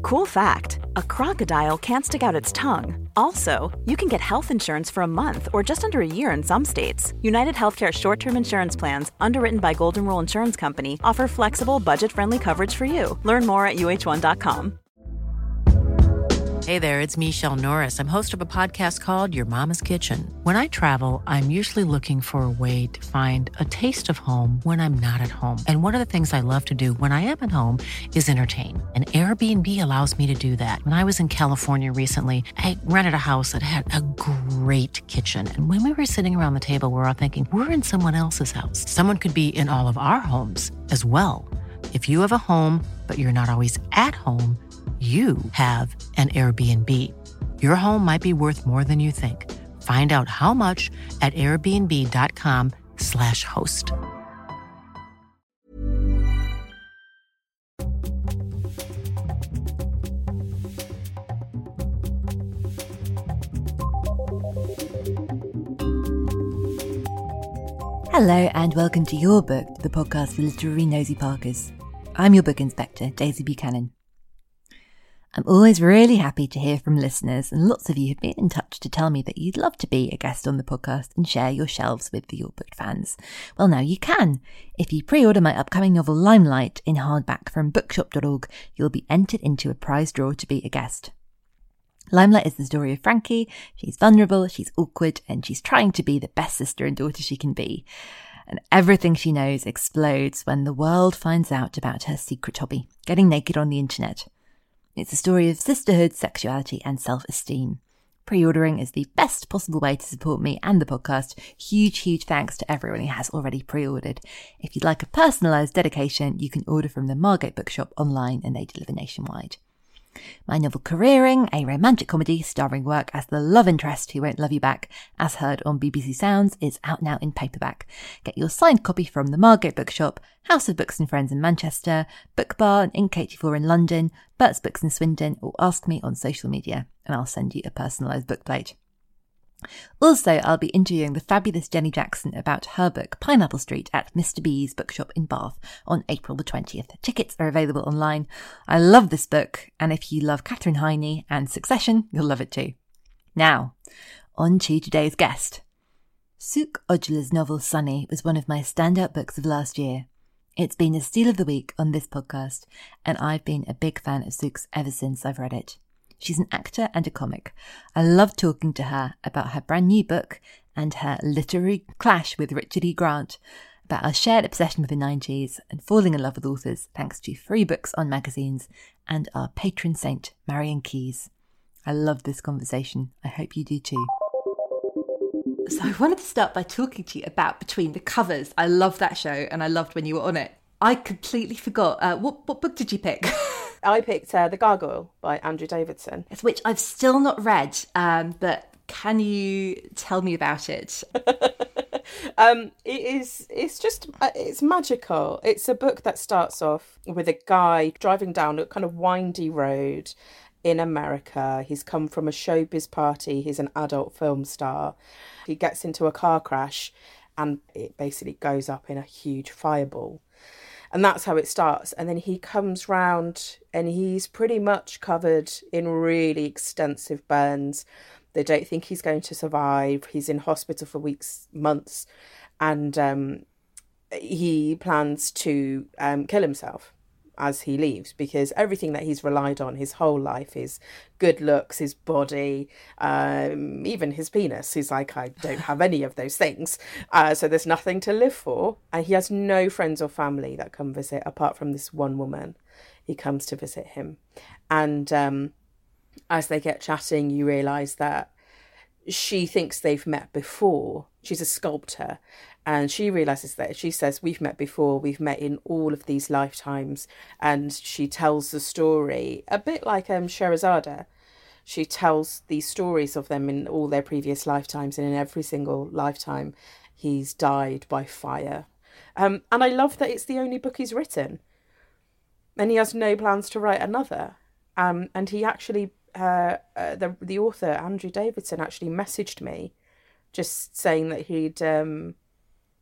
Cool fact, a crocodile can't stick out its tongue. Also, you can get health insurance for a month or just under a year in some states. United Healthcare short-term insurance plans, underwritten by Golden Rule Insurance Company, offer flexible, budget-friendly coverage for you. Learn more at uh1.com. Hey there, it's Michelle Norris. I'm host of a podcast called Your Mama's Kitchen. When I travel, I'm usually looking for a way to find a taste of home when I'm not at home. And one of the things I love to do when I am at home is entertain. And Airbnb allows me to do that. When I was in California recently, I rented a house that had a great kitchen. And when we were sitting around the table, we were all thinking, we're in someone else's house. Someone could be in all of our homes as well. If you have a home, but you're not always at home, you have an Airbnb. Your home might be worth more than you think. Find out how much at airbnb.com/host. Hello and welcome to Your Book, the podcast for literary nosy Parkers. I'm your book inspector, Daisy Buchanan. I'm always really happy to hear from listeners, and lots of you have been in touch to tell me that you'd love to be a guest on the podcast and share your shelves with the Your Book fans. Well, now you can. If you pre-order my upcoming novel Limelight in hardback from bookshop.org, you'll be entered into a prize draw to be a guest. Limelight is the story of Frankie. She's vulnerable, she's awkward, and she's trying to be the best sister and daughter she can be. And everything she knows explodes when the world finds out about her secret hobby, getting naked on the internet. It's a story of sisterhood, sexuality, and self-esteem. Pre-ordering is the best possible way to support me and the podcast. Huge thanks to everyone who has already pre-ordered. If you'd like a personalised dedication, you can order from the Margate Bookshop online and they deliver nationwide. My novel Careering, a romantic comedy starring work as the love interest who won't love you back, as heard on BBC Sounds, is out now in paperback. Get your signed copy from the Margate Bookshop, House of Books and Friends in Manchester, Book Bar and Ink 84 in London, Burt's Books in Swindon, or ask me on social media and I'll send you a personalised bookplate. Also, I'll be interviewing the fabulous Jenny Jackson about her book Pineapple Street at Mr. B's bookshop in Bath on April the 20th. Tickets are available online. I love this book, and if you love Catherine Heine and Succession, you'll love it too. Now, on to today's guest. Sukh Ojla's novel Sunny was one of my standout books of last year. It's been a steal of the week on this podcast, and I've been a big fan of Sukh's ever since I've read it. She's an actor and a comic. I love talking to her about her brand new book and her literary clash with Richard E. Grant, about our shared obsession with the 90s and falling in love with authors thanks to free books on magazines, and our patron saint, Marian Keyes. I love this conversation. I hope you do too. So I wanted to start by talking to you about Between the Covers. I love that show and I loved when you were on it. I completely forgot. What book did you pick? I picked The Gargoyle by Andrew Davidson. Which I've still not read, but can you tell me about it? It's magical. It's a book that starts off with a guy driving down a kind of windy road in America. He's come from a showbiz party. He's an adult film star. He gets into a car crash and it basically goes up in a huge fireball. And that's how it starts. And then he comes round and he's pretty much covered in really extensive burns. They don't think he's going to survive. He's in hospital for weeks, months. And he plans to kill himself as he leaves, because everything that he's relied on his whole life, his good looks, his body, even his penis, he's like, I don't have any of those things, so there's nothing to live for. And he has no friends or family that come visit apart from this one woman. He comes to visit him, and as they get chatting, you realise that she thinks they've met before. She's a sculptor, and she realises that, she says, we've met before, we've met in all of these lifetimes. And she tells the story a bit like Sherazada. She tells these stories of them in all their previous lifetimes, and in every single lifetime he's died by fire. And I love that it's the only book he's written, and he has no plans to write another. And he actually, the author Andrew Davidson actually messaged me, just saying that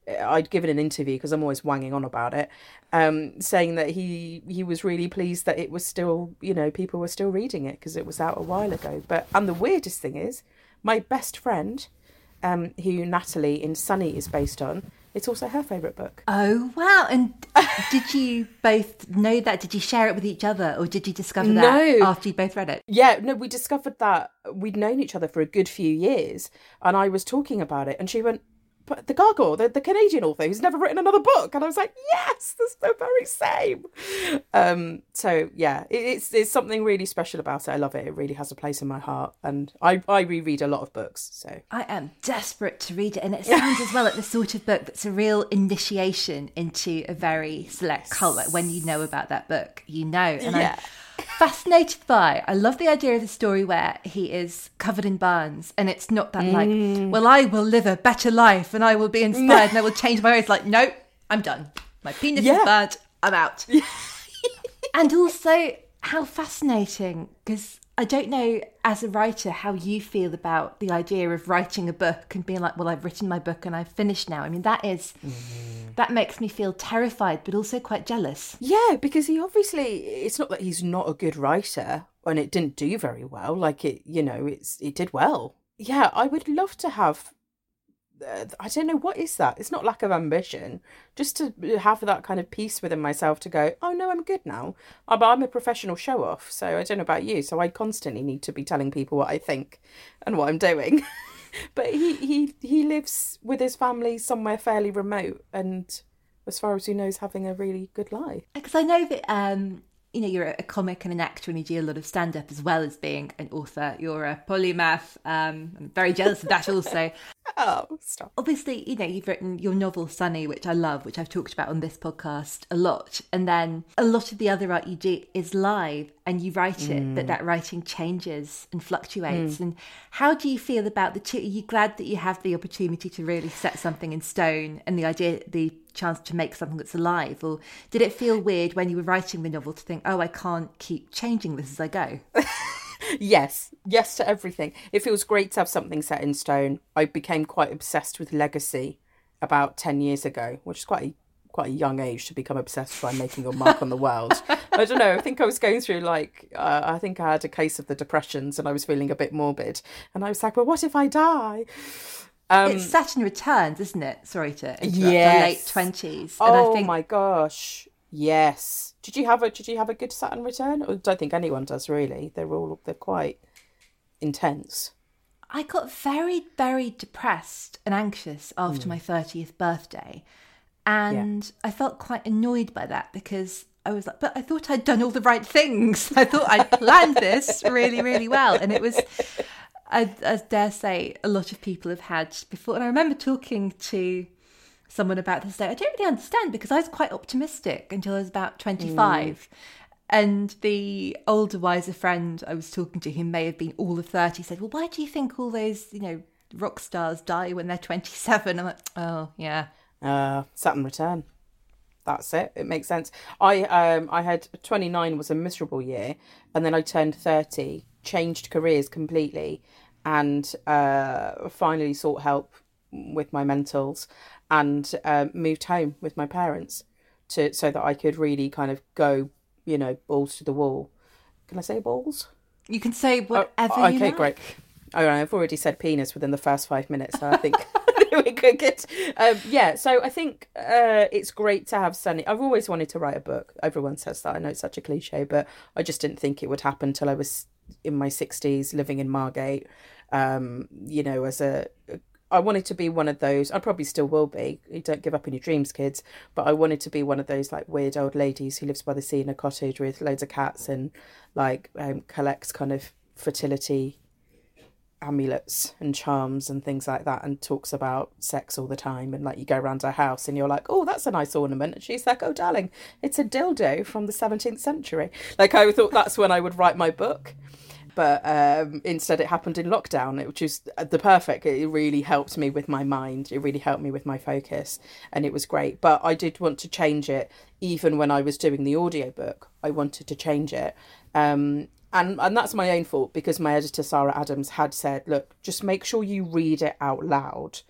I'd given an interview, because I'm always wanging on about it, saying that he was really pleased that it was still, people were still reading it, because it was out a while ago. And the weirdest thing is, my best friend, who Natalie in Sunny is based on, it's also her favourite book. Oh, wow. And did you both know that? Did you share it with each other, or did you discover that after you both read it? Yeah, no, we discovered that we'd known each other for a good few years, and I was talking about it, and she went, but the Gargoyle, the Canadian author who's never written another book. And I was like, yes, that's the very same. So yeah, it's something really special about it. I love it. It really has a place in my heart. And I reread a lot of books. So I am desperate to read it. And it sounds as well like the sort of book that's a real initiation into a very select cult. Like when you know about that book, And I'm fascinated by. I love the idea of the story where he is covered in burns, and it's not that like, well, I will live a better life and I will be inspired and I will change my ways. Like, no, I'm done. My penis is burnt. I'm out. And also, how fascinating, because I don't know, as a writer, how you feel about the idea of writing a book and being like, well, I've written my book and I've finished now. I mean, that makes me feel terrified, but also quite jealous. Yeah, because it's not that he's not a good writer and it didn't do very well. Like it did well. Yeah, I would love to have, I don't know, what is that? It's not lack of ambition, just to have that kind of peace within myself to go, oh no, I'm good now. I'm a professional show off, so I don't know about you. So I constantly need to be telling people what I think and what I'm doing. But he lives with his family somewhere fairly remote, and as far as he knows, having a really good life. Because I know that you're a comic and an actor, and you do a lot of stand-up as well as being an author. You're a polymath. I'm very jealous of that also. Oh, stop. Obviously, you've written your novel Sunny, which I love, which I've talked about on this podcast a lot. And then a lot of the other art you do is live, and you write it, but that writing changes and fluctuates. And how do you feel about the two? Are you glad that you have the opportunity to really set something in stone and the chance to make something that's alive? Or did it feel weird when you were writing the novel to think, oh, I can't keep changing this as I go? Yes to everything. It feels great to have something set in stone. I became quite obsessed with legacy about 10 years ago, which is quite a young age to become obsessed by making your mark on the world. I don't know, I think I was going through I think I had a case of the depressions and I was feeling a bit morbid, and I was like, well, what if I die? It's Saturn Returns, isn't it? Sorry to interrupt. Yes. The late 20s. Oh, my gosh. Yes. Did you have a good Saturn return? I don't think anyone does, really. They're quite intense. I got very, very depressed and anxious after my 30th birthday. And I felt quite annoyed by that, because I was like, but I thought I'd done all the right things. I thought I'd planned this really, really well. And it was, I dare say, a lot of people have had before. And I remember talking to someone about this day. I don't really understand, because I was quite optimistic until I was about 25. And the older, wiser friend I was talking to, who may have been all of 30, said, well, why do you think all those, rock stars die when they're 27? I'm like, oh, yeah. Saturn return. That's it. It makes sense. I had 29 was a miserable year, and then I turned 30, changed careers completely, and finally sought help with my mentals, and moved home with my parents so that I could really kind of go, balls to the wall. Can I say balls? You can say whatever you like. Okay, great. Oh, I've already said penis within the first 5 minutes, so I think we could get... so I think it's great to have Sunny. I've always wanted to write a book. Everyone says that. I know it's such a cliche, but I just didn't think it would happen till I was in my 60s, living in Margate. I wanted to be one of those, I probably still will be, you don't give up on your dreams, kids, but I wanted to be one of those weird old ladies who lives by the sea in a cottage with loads of cats and collects kind of fertility amulets and charms and things like that, and talks about sex all the time, and you go around her house and you're like, oh, that's a nice ornament, and she's like, oh darling, it's a dildo from the 17th century. I thought that's when I would write my book. But instead it happened in lockdown, which is the perfect. It really helped me with my mind. It really helped me with my focus, and it was great. But I did want to change it. Even when I was doing the audiobook, I wanted to change it. And that's my own fault, because my editor, Sarah Adams, had said, look, just make sure you read it out loud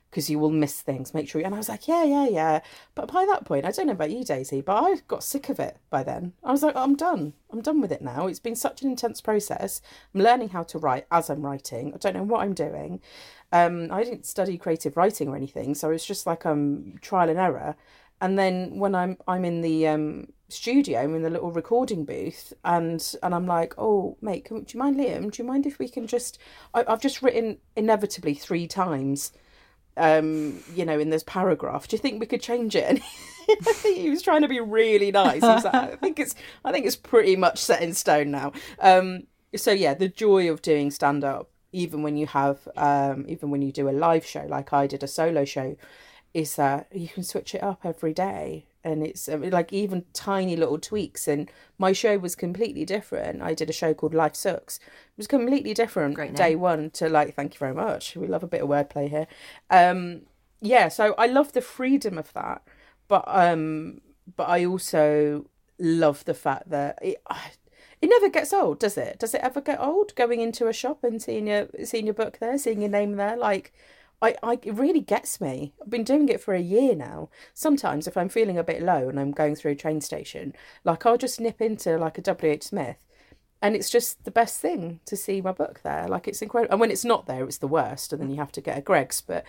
because you will miss things. Make sure. And I was like, yeah. But by that point, I don't know about you, Daisy, but I got sick of it by then. I was like, I'm done. I'm done with it now. It's been such an intense process. I'm learning how to write as I'm writing. I don't know what I'm doing. I didn't study creative writing or anything, so it's just like trial and error. And then when I'm in the studio, I'm in the little recording booth, and I'm like, oh, mate, do you mind, Liam? Do you mind if we can just... I've just written inevitably 3 times, in this paragraph. Do you think we could change it? And he was trying to be really nice. He was like, I think it's pretty much set in stone now. So yeah, the joy of doing stand-up, even when you do a live show, like I did a solo show, is that you can switch it up every day. And it's like even tiny little tweaks. And my show was completely different. I did a show called Life Sucks. It was completely different day one to thank you very much. We love a bit of wordplay here. So I love the freedom of that. But I also love the fact that it never gets old, does it? Does it ever get old going into a shop and seeing your book there, seeing your name there? It really gets me. I've been doing it for a year now. Sometimes if I'm feeling a bit low and I'm going through a train station, I'll just nip into a WH Smith, and it's just the best thing to see my book there. It's incredible. And when it's not there, it's the worst, and then you have to get a Greggs, but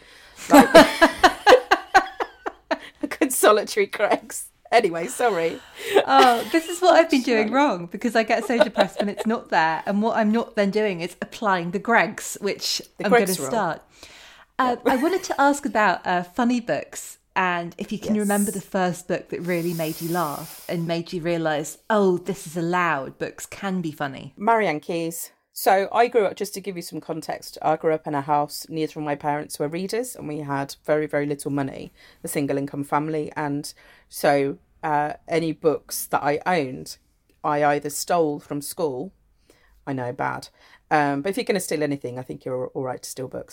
a good solitary Greggs. Anyway, sorry. Oh, this is what I've been doing wrong, because I get so depressed when it's not there. And what I'm not then doing is applying the Greggs, which I'm going to start. I wanted to ask about funny books, and if you can remember the first book that really made you laugh and made you realise, oh, this is allowed, books can be funny. Marianne Keyes. So I grew up, just to give you some context, I grew up in a house, neither of my parents were readers, and we had very, very little money, a single income family. And so any books that I owned, I either stole from school. I know, bad. But if you're going to steal anything, I think you're all right to steal books.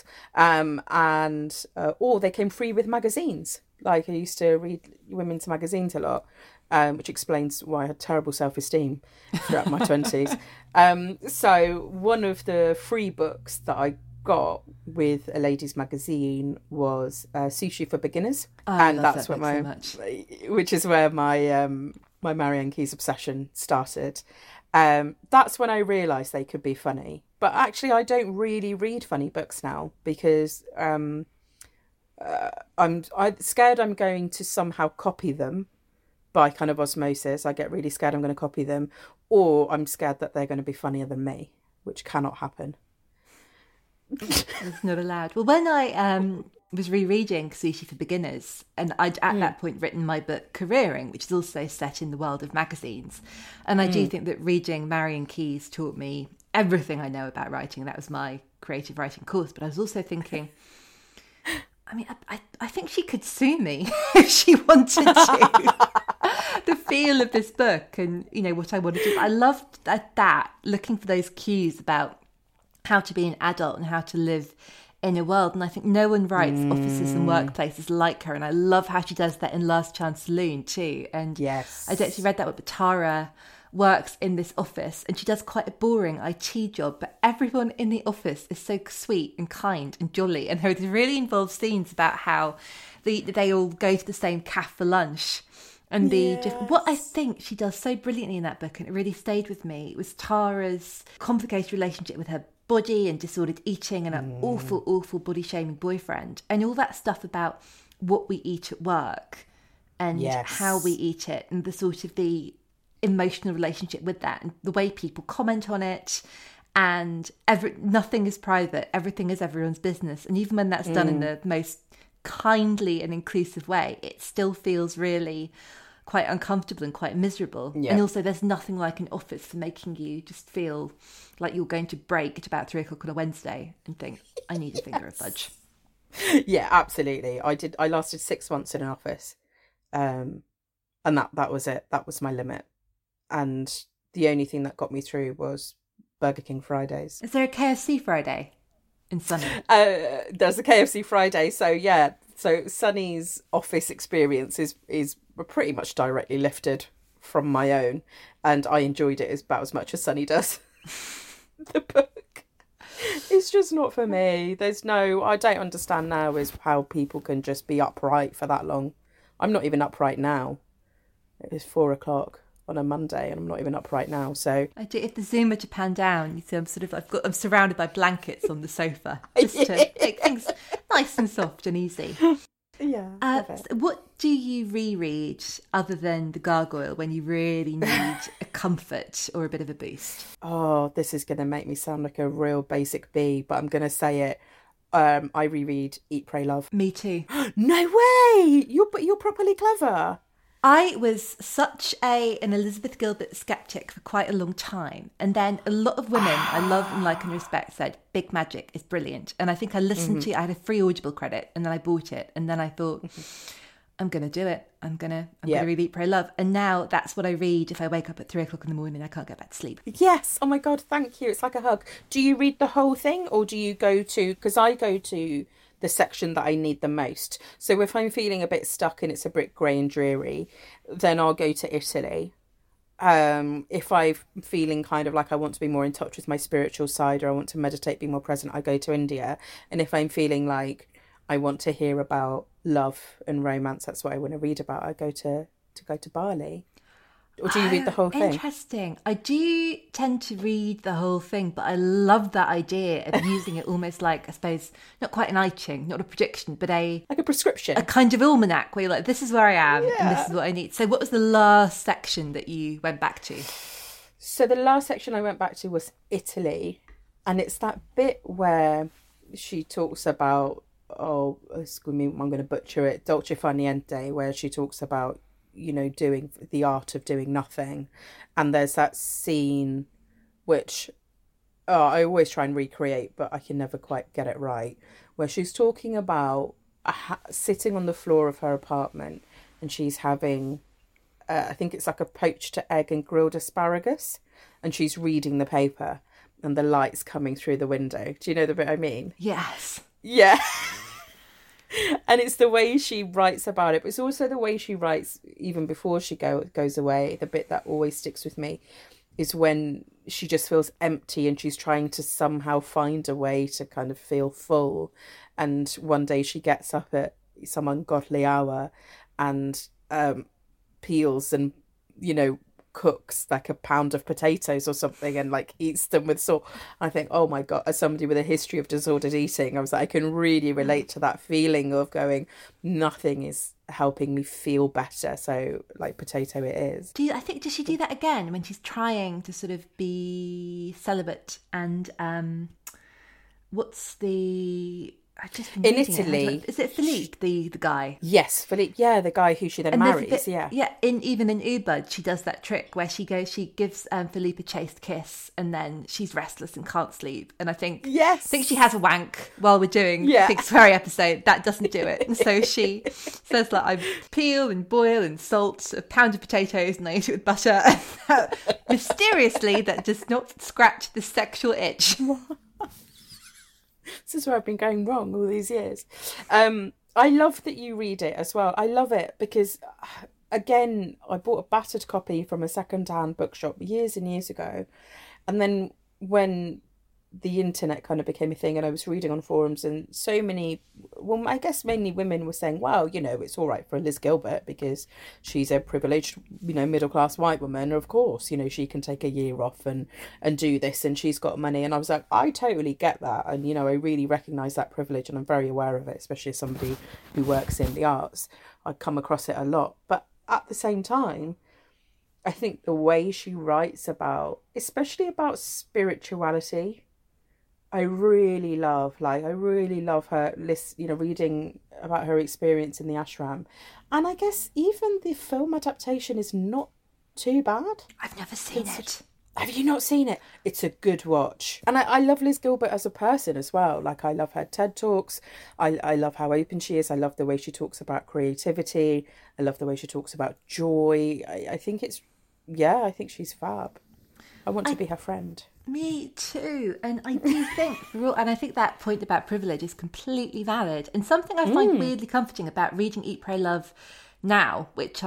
Or they came free with magazines. I used to read women's magazines a lot, which explains why I had terrible self-esteem throughout my 20s. So one of the free books that I got with a ladies' magazine was Sushi for Beginners. And that's what which is where my my Marianne Keyes obsession started. That's when I realised they could be funny. But actually, I don't really read funny books now, because I'm scared I'm going to somehow copy them by kind of osmosis. I get really scared I'm going to copy them, or I'm scared that they're going to be funnier than me, which cannot happen. It's not allowed. Well, when I was rereading Sushi for Beginners, and I'd at that point written my book Careering, which is also set in the world of magazines, and I do think that reading Marianne Keyes taught me everything I know about writing. That was my creative writing course. But I was also thinking, I mean, I think she could sue me if she wanted to. The feel of this book, and what I wanted to do. I loved that looking for those cues about how to be an adult and how to live in a world. And I think no one writes offices and workplaces like her. And I love how she does that in Last Chance Saloon too. And yes, I don't actually read that, but Tara works in this office and she does quite a boring IT job, but everyone in the office is so sweet and kind and jolly. And there's really involved scenes about how they all go to the same cafe for lunch. And what I think she does so brilliantly in that book, and it really stayed with me, was Tara's complicated relationship with her body and disordered eating and an awful, awful body shaming boyfriend, and all that stuff about what we eat at work and how we eat it, and the sort of the emotional relationship with that, and the way people comment on it, and nothing is private, everything is everyone's business. And even when that's done in the most kindly and inclusive way, it still feels really quite uncomfortable and quite miserable. And also there's nothing like an office for making you just feel like you're going to break at about 3:00 on a Wednesday and think, I need a finger of fudge. Yeah, absolutely. I lasted 6 months in an office, and that was it. That was my limit. And the only thing that got me through was Burger King Fridays. Is there a KFC Friday in Sunny? There's a KFC Friday. So Sunny's office experience is pretty much directly lifted from my own, and I enjoyed it about as much as Sunny does. The book. It's just not for me. I don't understand now is how people can just be upright for that long. I'm not even upright now. It is 4:00 on a Monday and I'm not even upright now. So I do. If the Zoom were to pan down, you see, I'm surrounded by blankets on the sofa just to make things nice and soft and easy. Yeah. So what do you reread other than The Gargoyle when you really need a comfort or a bit of a boost? Oh, this is going to make me sound like a real basic bee, but I'm going to say it. I reread Eat, Pray, Love. Me too. No way! You're properly clever. I was such an Elizabeth Gilbert skeptic for quite a long time. And then a lot of women I love and like and respect said, Big Magic is brilliant. And I think I listened to it. I had a free Audible credit and then I bought it. And then I thought, I'm going to do it. I'm going to read Eat, Pray, Love. And now that's what I read if I wake up at 3:00 in the morning and I can't get back to sleep. Yes. Oh my God, thank you. It's like a hug. Do you read the whole thing or do you go to... Because I go to... the section that I need the most. So if I'm feeling a bit stuck and it's a bit grey and dreary, then I'll go to Italy. If I'm feeling kind of like I want to be more in touch with my spiritual side or I want to meditate, be more present, I go to India. And if I'm feeling like I want to hear about love and romance, that's what I want to read about, I go to Bali. Or do you read the whole thing? Interesting. I do tend to read the whole thing, but I love that idea of using it almost like, I suppose, not quite an I Ching, not a prediction, but like a prescription. A kind of almanac where you're like, this is where I am and this is what I need. So what was the last section that you went back to? So the last section I went back to was Italy. And it's that bit where she talks about, I'm going to butcher it, Dolce Far Niente, where she talks about, doing the art of doing nothing. And there's that scene which I always try and recreate, but I can never quite get it right, where she's talking about sitting on the floor of her apartment and she's having, I think it's like a poached egg and grilled asparagus, and she's reading the paper and the light's coming through the window. Do you know the bit I mean? Yes. Yeah. And it's the way she writes about it, but it's also the way she writes even before she goes away. The bit that always sticks with me is when she just feels empty and she's trying to somehow find a way to kind of feel full. And one day she gets up at some ungodly hour and peels and, cooks like a pound of potatoes or something and like eats them with salt. I think, oh my God, as somebody with a history of disordered eating, I was like, I can really relate to that feeling of going, nothing is helping me feel better, so like potato it is. Does she do that again when she's trying to sort of be celibate and what's the... In Italy, is it Philippe, the guy? Yes, Philippe. Yeah, the guy who she then marries. Yeah. Even in Ubud, she does that trick where she gives Philippe a chaste kiss, and then she's restless and can't sleep. And I think she has a wank while we're doing the Big Sweary episode. That doesn't do it, and so she says like, I peel and boil and salt a pound of potatoes, and I eat it with butter. Mysteriously, that does not scratch the sexual itch. This is where I've been going wrong all these years. I love that you read it as well. I love it because, again, I bought a battered copy from a second-hand bookshop years and years ago. And then when the internet kind of became a thing and I was reading on forums and so many, well, I guess mainly women were saying, well, it's all right for Liz Gilbert because she's a privileged, middle-class white woman. Of course, she can take a year off and do this and she's got money. And I was like, I totally get that. And, I really recognise that privilege and I'm very aware of it, especially as somebody who works in the arts. I come across it a lot. But at the same time, I think the way she writes about, especially about spirituality, I really love her list, reading about her experience in the ashram. And I guess even the film adaptation is not too bad. I've never seen it. Have you not seen it? It's a good watch. And I love Liz Gilbert as a person as well. Like, I love her TED Talks. I love how open she is. I love the way she talks about creativity. I love the way she talks about joy. I think she's fab. I want to be her friend. Me too. And I do think, and I think that point about privilege is completely valid. And something I find weirdly comforting about reading Eat, Pray, Love now, which I'm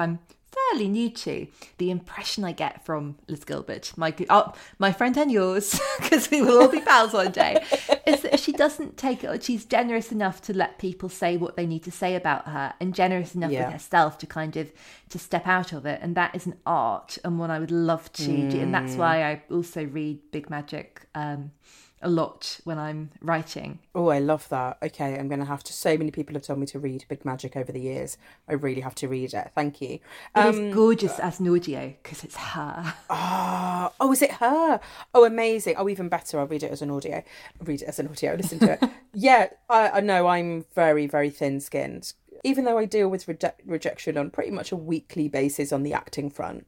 fairly new to. The impression I get from Liz Gilbert, my friend and yours, because we will all be pals one day, is that she doesn't take it. She's generous enough to let people say what they need to say about her, and generous enough with herself to kind of to step out of it. And that is an art, and one I would love to do. And that's why I also read Big Magic a lot when I'm writing. Oh, I love that. Okay, I'm going to have to... So many people have told me to read Big Magic over the years. I really have to read it. Thank you. It is gorgeous as an audio because it's her. Oh, is it her? Oh, amazing. Oh, even better. I'll read it as an audio. Listen to it. Yeah, I know I'm very, very thin-skinned. Even though I deal with rejection on pretty much a weekly basis on the acting front.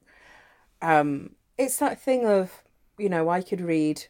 It's that thing of, I could read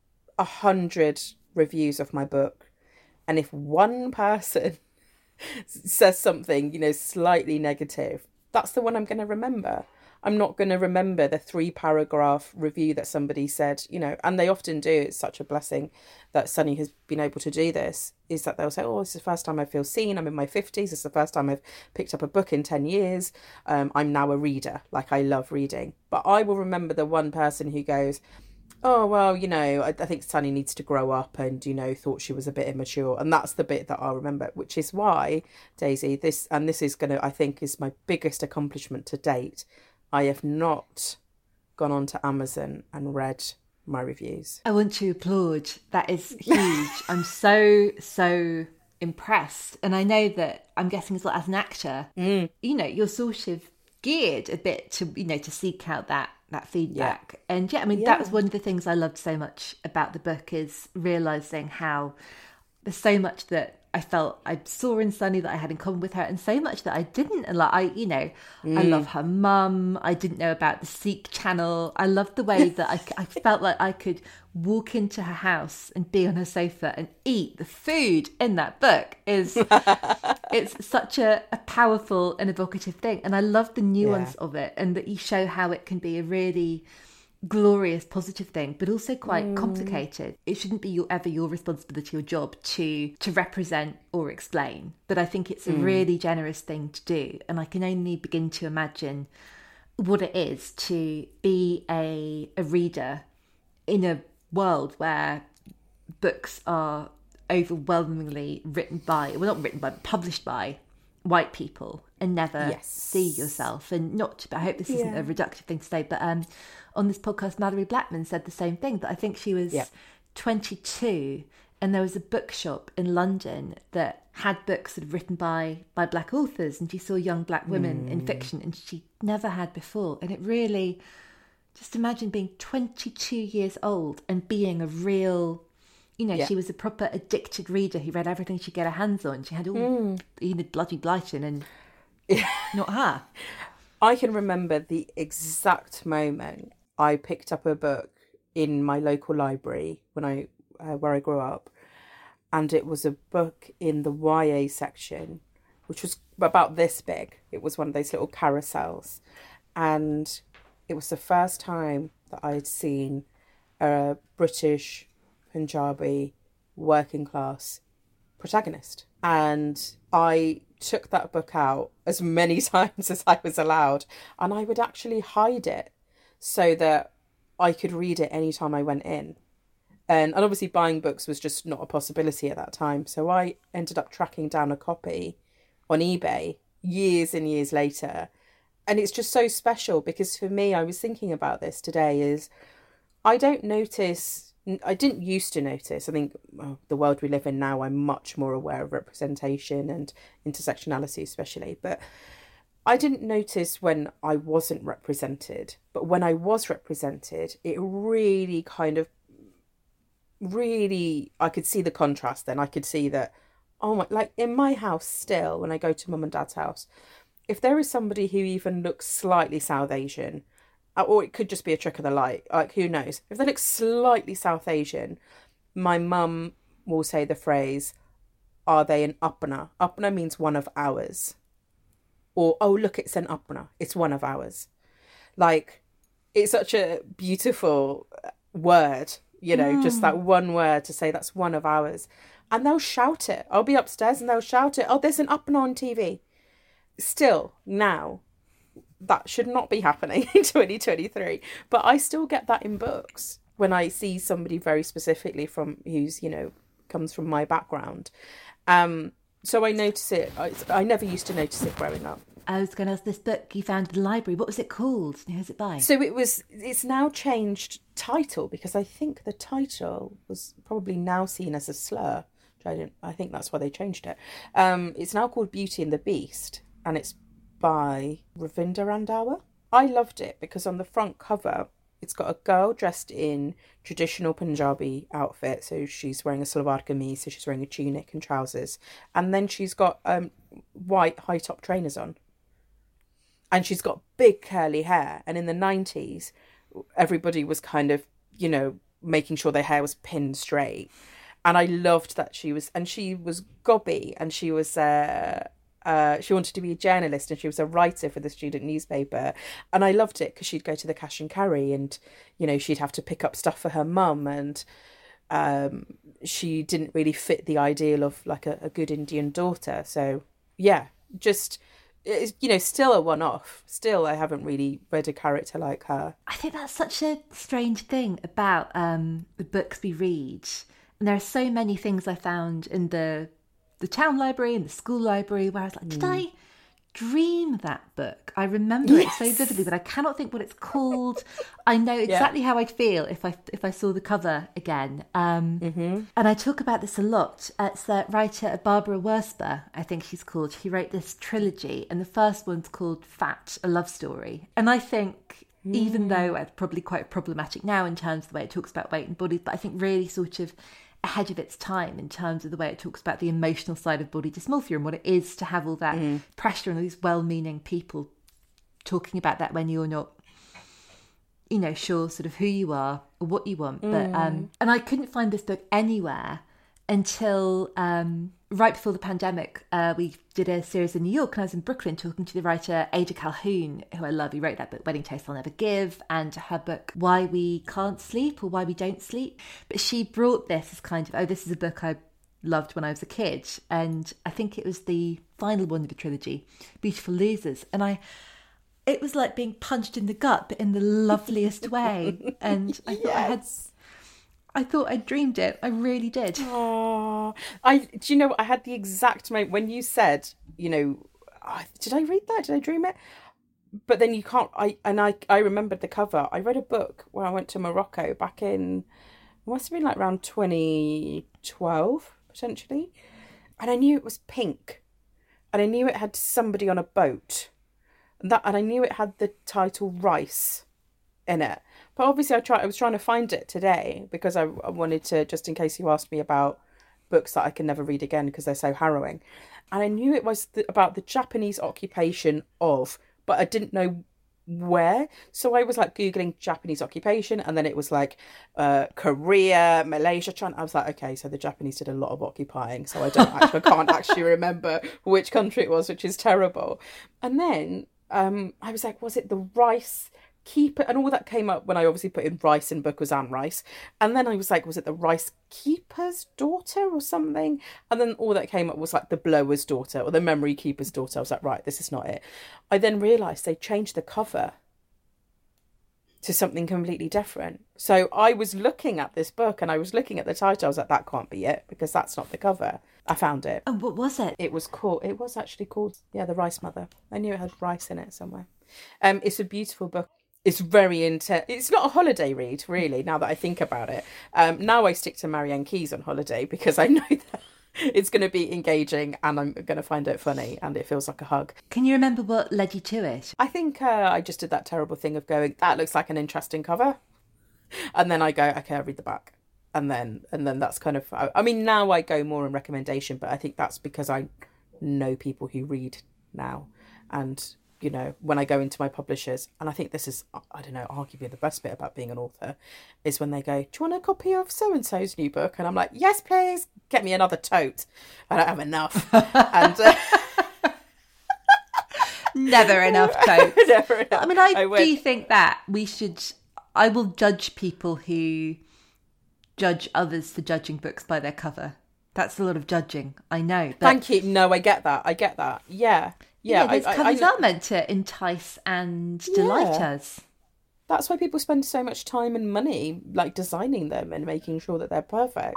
100 reviews of my book, and if one person says something slightly negative, that's the one I'm going to remember. I'm not going to remember the 3-paragraph review that somebody said, and they often do. It's such a blessing that Sunny has been able to do this, is that they'll say, oh, this is the first time I feel seen. I'm in my 50s. This is the first time I've picked up a book in 10 years. I'm now a reader. Like, I love reading. But I will remember the one person who goes, oh, well, I think Sunny needs to grow up and, thought she was a bit immature. And that's the bit that I'll remember, which is why, Daisy, this is going to, I think, is my biggest accomplishment to date. I have not gone on to Amazon and read my reviews. I want to applaud. That is huge. I'm so impressed. And I know that, I'm guessing as well as an actor, you're sort of geared a bit to, to seek out that feedback. Yeah. And that was one of the things I loved so much about the book, is realising how there's so much that I felt I saw in Sunny that I had in common with her, and so much that I didn't. And I love her mum. I didn't know about the Seek channel. I loved the way that I felt like I could walk into her house and be on her sofa and eat the food in that book. It's such a powerful and evocative thing. And I love the nuance of it, and that you show how it can be a really glorious positive thing, but also quite complicated. It shouldn't be ever your responsibility or job to represent or explain, but I think it's a really generous thing to do. And I can only begin to imagine what it is to be a reader in a world where books are overwhelmingly published by white people, and never see yourself. And I hope this isn't a reductive thing to say, but on this podcast, Mallory Blackman said the same thing, that I think she was 22, and there was a bookshop in London that had books sort of written by black authors, and she saw young black women in fiction, and she never had before. And it really, just imagine being 22 years old and being a real, she was a proper addicted reader who read everything she could get her hands on. She had all bloody Blyton and not her. I can remember the exact moment I picked up a book in my local library where I grew up, and it was a book in the YA section, which was about this big. It was one of those little carousels, and it was the first time that I had seen a British Punjabi working class protagonist, and I took that book out as many times as I was allowed, and I would actually hide it so that I could read it anytime I went in. And obviously buying books was just not a possibility at that time, so I ended up tracking down a copy on eBay years and years later. And it's just so special, because for me, I was thinking about this today, is I didn't used to notice. I think the world we live in now, I'm much more aware of representation and intersectionality especially. But I didn't notice when I wasn't represented. But when I was represented, it really I could see the contrast then. I could see that, like in my house still, when I go to mum and dad's house, if there is somebody who even looks slightly South Asian, or it could just be a trick of the light, like who knows, if they look slightly South Asian, my mum will say the phrase, are they an apna? Apna means one of ours. Or, oh look, it's an apna, it's one of ours. Like, it's such a beautiful word, just that one word to say that's one of ours. And they'll shout it. I'll be upstairs and they'll shout it. Oh, there's an apna on TV. Still, now, that should not be happening in 2023. But I still get that in books when I see somebody very specifically who's, comes from my background. So I notice it. I never used to notice it growing up. I was going to ask, this book you found in the library, what was it called? Who's it by? So it's now changed title, because I think the title was probably now seen as a slur. I think that's why they changed it. It's now called Beauty and the Beast, and it's by Ravinder Randhawa. I loved it because on the front cover, it's got a girl dressed in traditional Punjabi outfit. So she's wearing a salwar kameez, so she's wearing a tunic and trousers. And then she's got white high-top trainers on. And she's got big curly hair. And in the 90s, everybody was kind of, making sure their hair was pinned straight. And I loved that she was gobby, and she was... she wanted to be a journalist, and she was a writer for the student newspaper. And I loved it because she'd go to the cash and carry, and, she'd have to pick up stuff for her mum. And she didn't really fit the ideal of like a good Indian daughter. So, yeah, just... It's, still a one-off. Still, I haven't really read a character like her. I think that's such a strange thing about the books we read. And there are so many things I found in the town library and the school library where I was like, did I dream that book? I remember it so vividly, but I cannot think what it's called. I know exactly how I'd feel if I saw the cover again. And I talk about this a lot. It's the writer Barbara Wurzba, I think she's called. She wrote this trilogy, and the first one's called Fat, a Love Story. And I think, even though it's probably quite problematic now in terms of the way it talks about weight and bodies, but I think really sort of ahead of its time in terms of the way it talks about the emotional side of body dysmorphia and what it is to have all that pressure and all these well-meaning people talking about that when you're not, sure sort of who you are or what you want. But and I couldn't find this book anywhere until right before the pandemic. We did a series in New York, and I was in Brooklyn talking to the writer Ada Calhoun, who I love. Who wrote that book Wedding Toast I'll Never Give, and her book Why We Can't Sleep, or Why We Don't Sleep. But she brought this as kind of, this is a book I loved when I was a kid, and I think it was the final one of the trilogy, Beautiful Losers, and it was like being punched in the gut, but in the loveliest way. And I thought I thought I dreamed it. I really did. Oh, I had the exact moment when you said, did I read that? Did I dream it? But then you can't. I remembered the cover. I read a book when I went to Morocco back in, it must have been like around 2012 potentially, and I knew it was pink, and I knew it had somebody on a boat, and I knew it had the title Rice in it. But obviously I was trying to find it today because I wanted to, just in case you asked me about books that I can never read again because they're so harrowing. And I knew it was about the Japanese occupation of, but I didn't know where. So I was like Googling Japanese occupation, and then it was like Korea, Malaysia, China. I was like, okay, so the Japanese did a lot of occupying. So I can't actually remember which country it was, which is terrible. And then I was like, was it the Rice Keeper? And all that came up when I obviously put in Rice in book was Anne Rice. And then I was like, was it the Rice Keeper's daughter or something? And then all that came up was like the Blower's daughter or the Memory Keeper's daughter. I was like, right, this is not it. I then realised they changed the cover to something completely different. So I was looking at this book and I was looking at the title. I was like, that can't be it because that's not the cover. I found it. And what was it? It was actually called, The Rice Mother. I knew it had rice in it somewhere. It's a beautiful book. It's very intense. It's not a holiday read, really, now that I think about it. Now I stick to Marianne Keyes on holiday because I know that it's going to be engaging and I'm going to find it funny and it feels like a hug. Can you remember what led you to it? I think I just did that terrible thing of going, that looks like an interesting cover. And then I go, okay, I'll read the back. And then that's kind of, I mean, now I go more in recommendation, but I think that's because I know people who read now. And when I go into my publishers, and I think this is, I don't know, arguably the best bit about being an author, is when they go, do you want a copy of so-and-so's new book? And I'm like, yes, please, get me another tote. I don't have enough. And Never enough totes. Never enough. I mean, I do think that I will judge people who judge others for judging books by their cover. That's a lot of judging, I know. But thank you. No, I get that. Yeah. Yeah, those covers are meant to entice and delight us. That's why people spend so much time and money like designing them and making sure that they're perfect.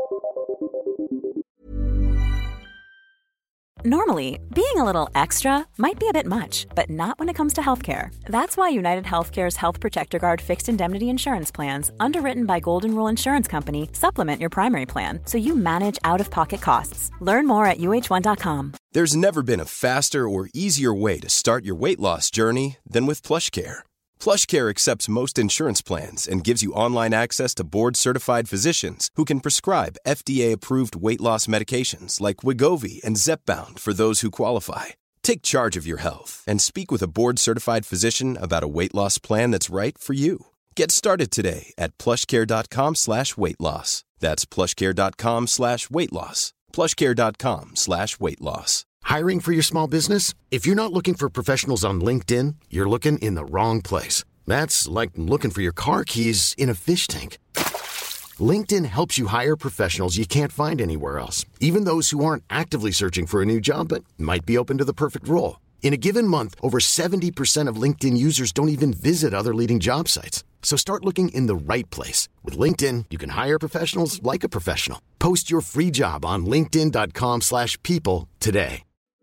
Normally, being a little extra might be a bit much, but not when it comes to healthcare. That's why United Healthcare's Health Protector Guard fixed indemnity insurance plans, underwritten by Golden Rule Insurance Company, supplement your primary plan so you manage out-of-pocket costs. Learn more at uh1.com. There's never been a faster or easier way to start your weight loss journey than with PlushCare. PlushCare accepts most insurance plans and gives you online access to board-certified physicians who can prescribe FDA-approved weight loss medications like Wegovy and Zepbound for those who qualify. Take charge of your health and speak with a board-certified physician about a weight loss plan that's right for you. Get started today at plushcare.com/weight loss. That's plushcare.com/weight loss. plushcare.com/weight loss. Hiring for your small business? If you're not looking for professionals on LinkedIn, you're looking in the wrong place. That's like looking for your car keys in a fish tank. LinkedIn helps you hire professionals you can't find anywhere else, even those who aren't actively searching for a new job but might be open to the perfect role. In a given month, over 70% of LinkedIn users don't even visit other leading job sites. So start looking in the right place. With LinkedIn, you can hire professionals like a professional. Post your free job on linkedin.com/people today.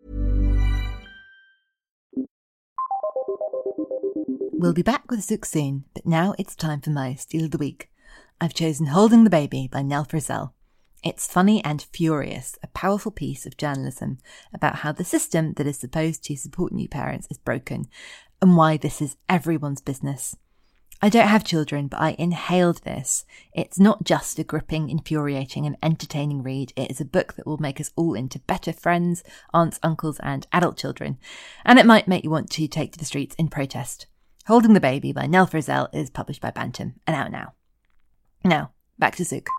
We'll be back with Zook soon, but now it's time for my Steal of the Week. I've chosen Holding the Baby by Nell Frizzell. It's funny and furious, a powerful piece of journalism about how the system that is supposed to support new parents is broken and why this is everyone's business. I don't have children, but I inhaled this. It's not just a gripping, infuriating and entertaining read. It is a book that will make us all into better friends, aunts, uncles and adult children. And it might make you want to take to the streets in protest. Holding the Baby by Nell Frizzell is published by Bantam and out now. Now, back to Zook.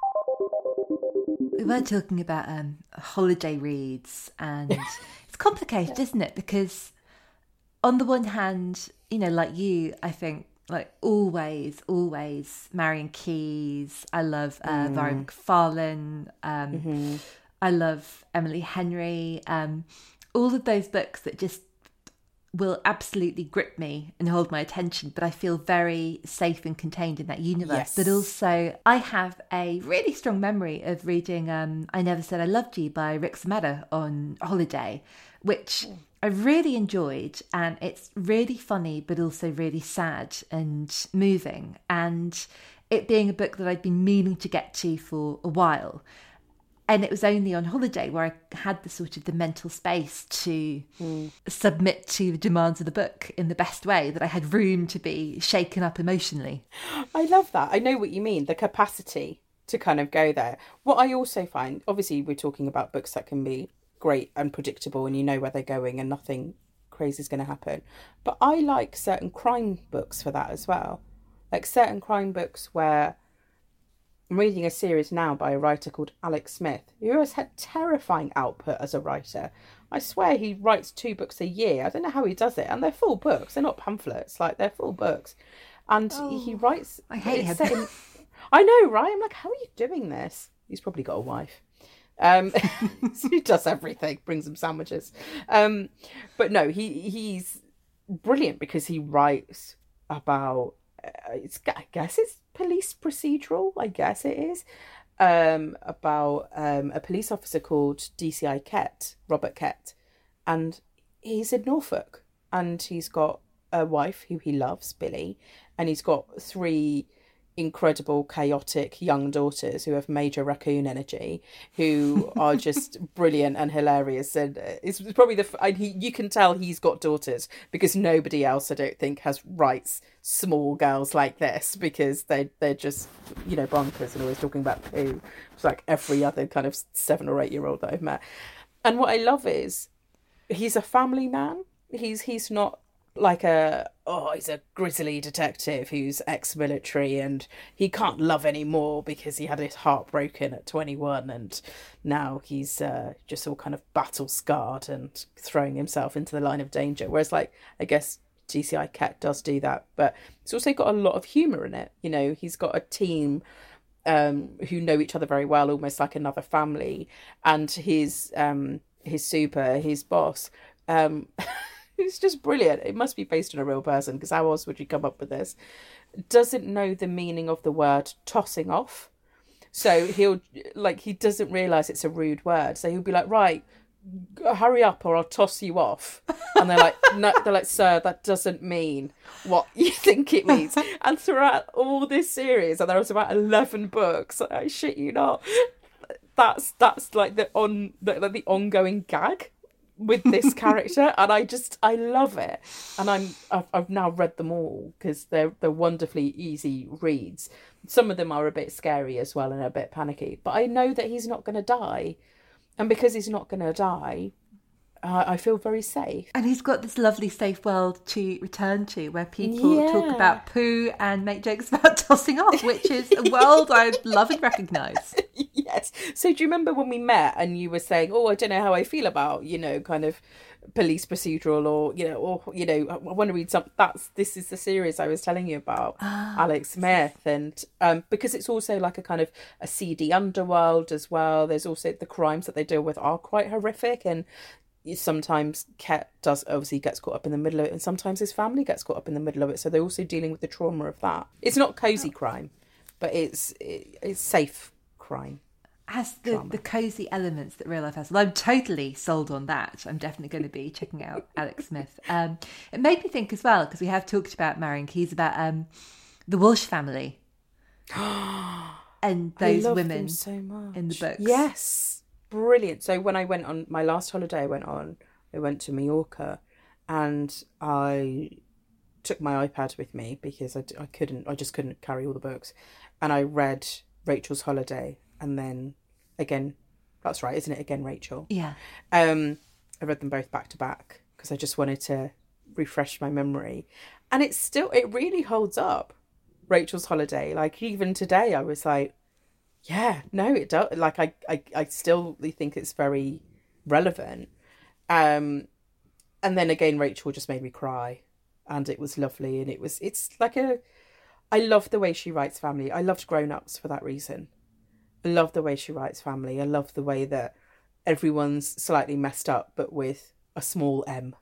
We were talking about holiday reads, and it's complicated, isn't it? Because on the one hand, you know, like you, I think, like always Marion Keyes. I love Valerie McFarlane. I love Emily Henry. All of those books that just will absolutely grip me and hold my attention, but I feel very safe and contained in that universe. Yes. But also, I have a really strong memory of reading I Never Said I Loved You by Rick Sameda on holiday, which I really enjoyed, and it's really funny but also really sad and moving, and it being a book that I'd been meaning to get to for a while. And it was only on holiday where I had the mental space to submit to the demands of the book in the best way, that I had room to be shaken up emotionally. I love that. I know what you mean, the capacity to kind of go there. What I also find, obviously we're talking about books that can be great and predictable and you know where they're going and nothing crazy is going to happen. But I like certain crime books for that as well. Like certain crime books where I'm reading a series now by a writer called Alex Smith, who has had terrifying output as a writer. I swear he writes 2 books a year. I don't know how he does it. And they're full books. They're not pamphlets. Like, they're full books. And he writes... I hate him. I know, right? I'm like, how are you doing this? He's probably got a wife. He does everything, brings them sandwiches. But no, he's brilliant because he writes about... I guess it's police procedural, I guess it is, about a police officer called DCI Kett, Robert Kett, and he's in Norfolk, and he's got a wife who he loves, Billy, and he's got 3 incredible, chaotic young daughters who have major raccoon energy, who are just brilliant and hilarious. And it's probably you can tell he's got daughters because nobody else, I don't think, writes small girls like this, because they're just, you know, bonkers and always talking about poo. It's like every other kind of 7 or 8 year old that I've met. And what I love is he's a family man. He's not like he's a grisly detective who's ex-military and he can't love anymore because he had his heart broken at 21 and now he's just all kind of battle scarred and throwing himself into the line of danger. Whereas, like, I guess DCI Kett does do that, but it's also got a lot of humour in it. You know, he's got a team who know each other very well, almost like another family, and his boss who's just brilliant. It must be based on a real person, because how else would you come up with this? Doesn't know the meaning of the word tossing off. So he doesn't realise it's a rude word. So he'll be like, right, hurry up or I'll toss you off. And they're like, no, they're like, sir, that doesn't mean what you think it means. And throughout all this series, and there was about 11 books, I shit you not, that's like the ongoing gag with this character, and I love it. And I've now read them all because they're wonderfully easy reads. Some of them are a bit scary as well and a bit panicky, but I know that he's not going to die, and because he's not going to die, I feel very safe. And he's got this lovely safe world to return to where people talk about poo and make jokes about tossing off, which is a world I love and recognise. Yes. So do you remember when we met and you were saying, oh, I don't know how I feel about, kind of police procedural I want to read something. This is the series I was telling you about, Alex Smith. And because it's also like a kind of a seedy underworld as well. There's also the crimes that they deal with are quite horrific, and sometimes Ket gets caught up in the middle of it, and sometimes his family gets caught up in the middle of it. So they're also dealing with the trauma of that. It's not cosy crime, but it's safe crime. Has the cosy elements that real life has. Well, I'm totally sold on that. I'm definitely going to be checking out Alex Smith. It made me think as well, because we have talked about Marion Keyes, about the Walsh family and those women so much in the books. Yes, brilliant. So when I went on my last holiday, I went to Mallorca, and I took my iPad with me because I just couldn't carry all the books, and I read Rachel's Holiday, and then again, that's right, isn't it? Again, Rachel. Yeah. I read them both back to back because I just wanted to refresh my memory, and it really holds up. Rachel's Holiday, like even today, I was like, yeah, no, it does. Like I still think it's very relevant. And then again, Rachel just made me cry, and it was lovely, and it's like I love the way she writes family. I loved Grown Ups for that reason. I love the way she writes family. I love the way that everyone's slightly messed up, but with a small M.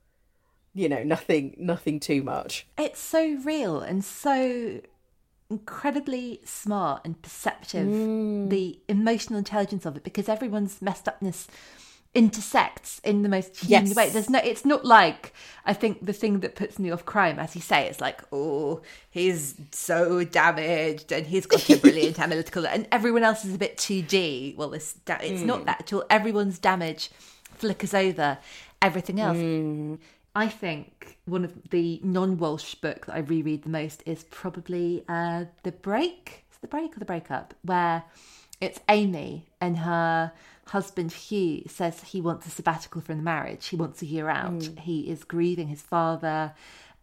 Nothing too much. It's so real and so incredibly smart and perceptive, the emotional intelligence of it, because everyone's messed upness intersects in the most human way. It's not like, I think the thing that puts me off crime, as you say, is like, oh, he's so damaged and he's got a brilliant analytical, and everyone else is a bit 2D. Well, it's not that at all. Everyone's damage flickers over everything else. I think one of the non-Walsh book that I reread the most is probably The Break. Is it The Break or The Breakup? Where it's Amy and her husband Hugh says he wants a sabbatical from the marriage. He wants a year out. He is grieving his father.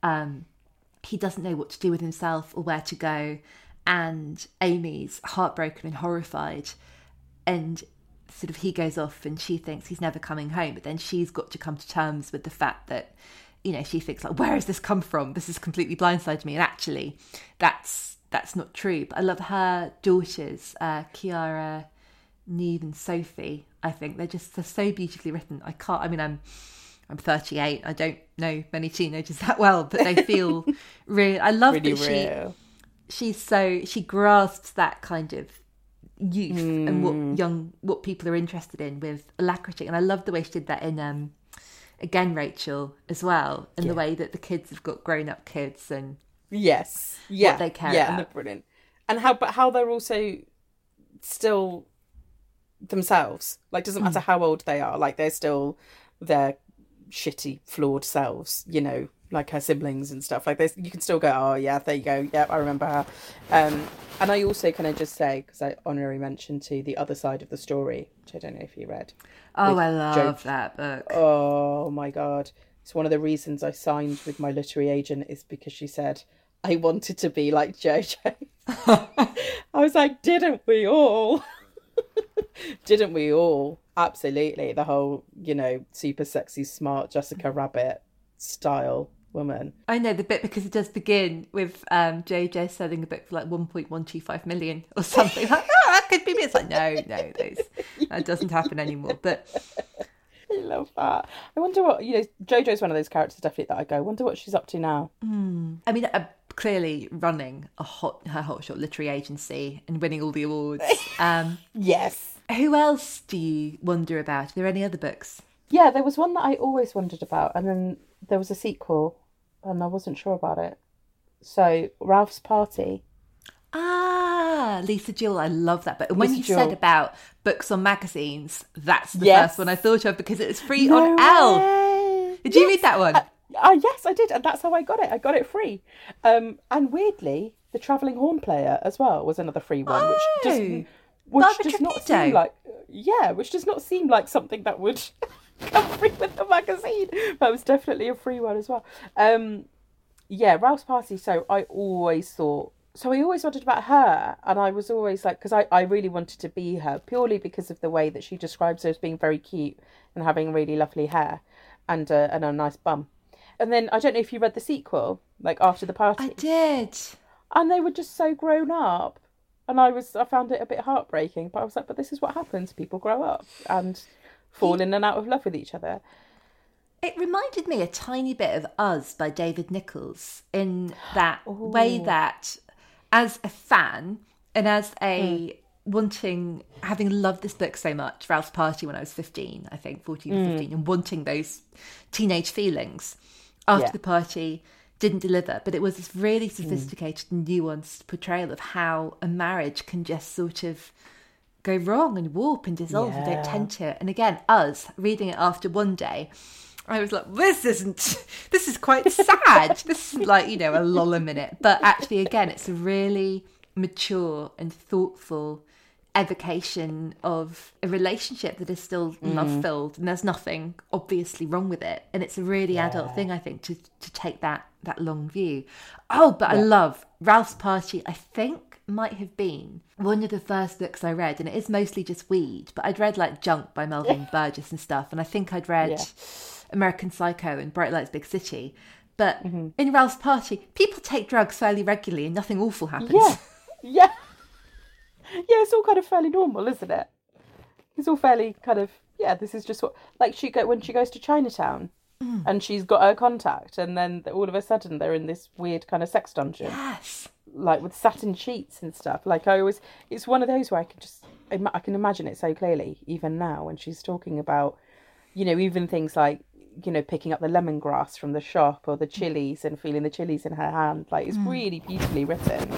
He doesn't know what to do with himself or where to go. And Amy's heartbroken and horrified. And sort of he goes off and she thinks he's never coming home. But then she's got to come to terms with the fact that, she thinks like, where has this come from? This has completely blindsided me. And actually, that's not true. But I love her daughters, Kiara, Neve and Sophie. I think they're so beautifully written. I'm 38. I don't know many teenagers that well, but they feel real. I love really that she grasps that kind of youth and what people are interested in with alacrity. And I love the way she did that in Again Rachel as well, and the way that the kids have got grown up kids and what they care about. And they're brilliant. And how they're also still themselves. Like, doesn't matter how old they are, like they're still their shitty, flawed selves, like her siblings and stuff. Like you can still go, oh yeah, there you go, yeah, I remember her. And I also can I just say, because I honorary mention to The Other Side of the Story, which I don't know if you read. Oh, I love that book. Oh my god, it's one of the reasons I signed with my literary agent, is because she said I wanted to be like Jojo. I was like, didn't we all? Didn't we all? Absolutely. The whole, super sexy, smart Jessica Rabbit style woman. I know the bit, because it does begin with JJ selling a book for like 1.125 million or something. Like, that could be me. It's like, no, that doesn't happen anymore. But love that. I wonder what, JoJo's one of those characters definitely that I go, wonder what she's up to now. I mean, clearly running her hotshot literary agency and winning all the awards. Yes. Who else do you wonder about? Are there any other books? Yeah, there was one that I always wondered about, and then there was a sequel, and I wasn't sure about it. So, Ralph's Party. Lisa Jewell, I love that book. And when Lisa you Jewell. said about books on magazines, that's the Yes. first one I thought of because it's free No on Elle. way. Did you read that one? Yes, I did, and that's how I got it. I got it free. And weirdly, The Travelling Horn Player as well was another free one, which Barbara does not Trapito. seem like which does not seem like something that would come free with the magazine. But it was definitely a free one as well. Ralph's Party. So I always wondered about her, and I was always like, because I really wanted to be her purely because of the way that she describes her as being very cute and having really lovely hair and a nice bum. And then I don't know if you read the sequel, like After the Party. I did. And they were just so grown up. And I found it a bit heartbreaking, but I was like, but this is what happens. People grow up and fall in and out of love with each other. It reminded me a tiny bit of Us by David Nichols in that way that as a fan and as a having loved this book so much, Ralph's Party, when I was 15, I think, 14 or 15, and wanting those teenage feelings, After the Party didn't deliver, but it was this really sophisticated and nuanced portrayal of how a marriage can just sort of go wrong and warp and dissolve and don't tend to. And again, Us, reading it after one day, I was like, this is quite sad. This is like, a lull a minute. But actually, again, it's a really mature and thoughtful evocation of a relationship that is still love-filled, and there's nothing obviously wrong with it. And it's a really adult thing, I think, to take that long view. But I love Ralph's Party. I think might have been one of the first books I read, and it is mostly just weed, but I'd read like Junk by Melvin Burgess and stuff, and I think I'd read American Psycho and Bright Lights Big City. But in Ralph's Party, people take drugs fairly regularly and nothing awful happens. Yeah, it's all kind of fairly normal, isn't it? It's all fairly kind of, this is just what, like when she goes to Chinatown and she's got her contact, and then all of a sudden they're in this weird kind of sex dungeon. Yes. Like with satin sheets and stuff. Like it's one of those where I can imagine it so clearly, even now when she's talking about, even things like, picking up the lemongrass from the shop or the chilies and feeling the chilies in her hand. Like, it's really beautifully written.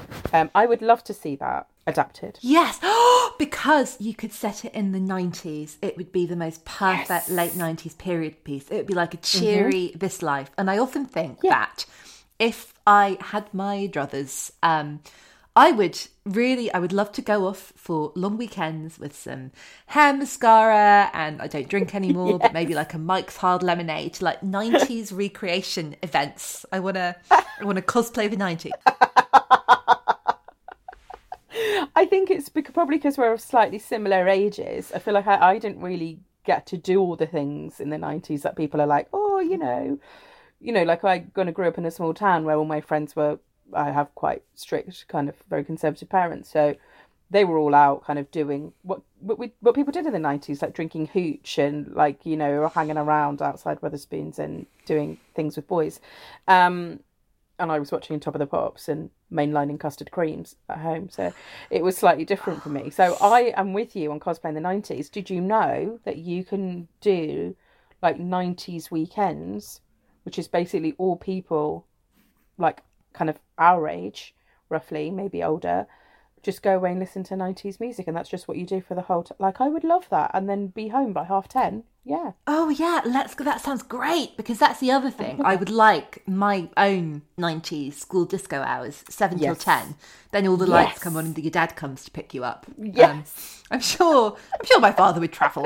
I would love to see that adapted. Yes, because you could set it in the 90s. It would be the most perfect late 90s period piece. It would be like a cheery This Life. And I often think that if I had my druthers, I would love to go off for long weekends with some hair mascara, and I don't drink anymore, but maybe like a Mike's Hard Lemonade, like 90s recreation events. I want to cosplay the 90s. I think it's probably because we're of slightly similar ages. I feel like I didn't really get to do all the things in the 90s that people are like, like I grew up in a small town where all my friends I have quite strict, kind of very conservative parents, so they were all out kind of doing what people did in the 90s, like drinking hooch and like, hanging around outside Wetherspoons and doing things with boys. And I was watching Top of the Pops and mainlining custard creams at home. So it was slightly different for me. So I am with you on cosplay in the 90s. Did you know that you can do like 90s weekends, which is basically all people like kind of our age, roughly, maybe older, just go away and listen to 90s music, and that's just what you do for the whole like, I would love that, and then be home by 10:30. Yeah. Oh yeah, let's go. That sounds great, because that's the other thing. I would like my own 90s school disco hours, 7 till 10. Then all the lights come on and your dad comes to pick you up. Yes. I'm sure my father would travel.